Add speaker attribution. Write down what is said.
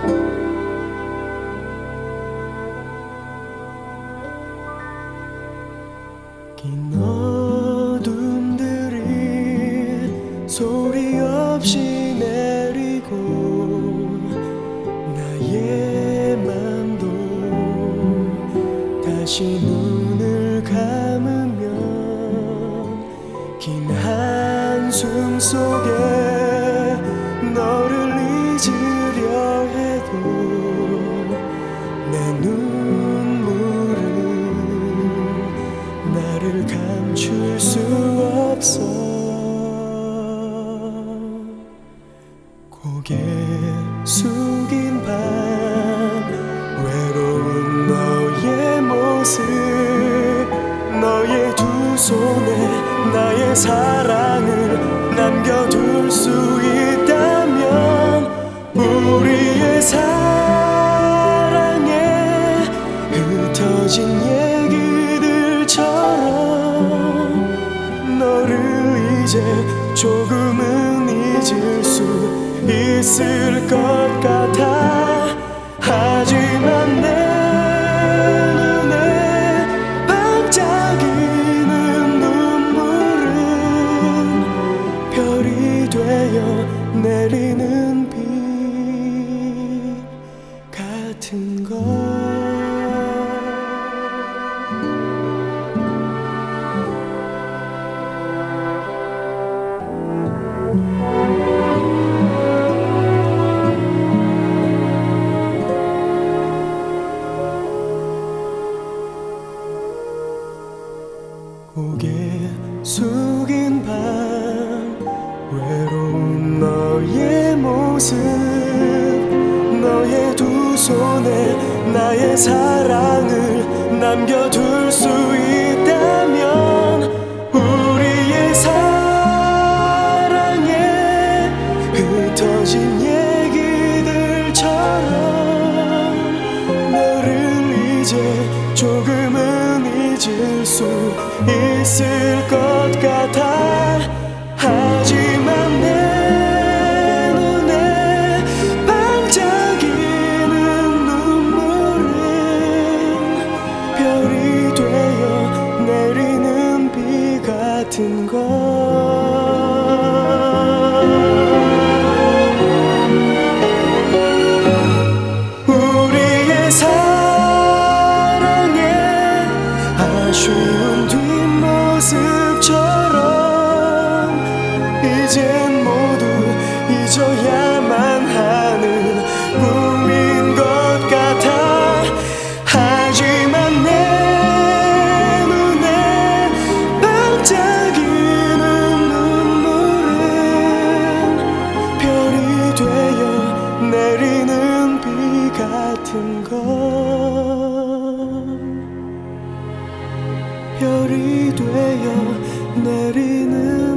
Speaker 1: 긴 어둠들이 소리 없이 내리고 나의 맘도 다시 눈을 감으면 긴 한숨 속에 너를 잊으려 해도 내 눈물은 나를 감출 수 없어. 고개 숙인 밤 외로운 너의 모습, 너의 두 손에 나의 사랑을 남겨둘 수 있다면 우리의 사랑에 흩어진 얘기들처럼 너를 이제 조금은 잊을 수 있을 것 같아. 하지만 내 눈에 반짝이는 눈물은 별이 되어 내리는 비 같은 걸. 고개 숙인 밤 외로운 너의 모습, 너의 두 손에 나의 사랑을 남겨둘 수 있다면 우리의 사랑에 흩어진 얘기들처럼 너를 이제 조금은 잊을 수 있을 것 같아. 하지만 내 눈에 반짝이는 눈물은 별이 되어 내리는 비 같은 걸. 우리의 사랑에 아쉬운 뒷모습처럼 이젠 모두 잊어야만 하는 꿈인 것 같아. 하지만 내 눈에 반짝이는 눈물은 별이 되어 내리는 비 같은 걸. 별이 되어 내리는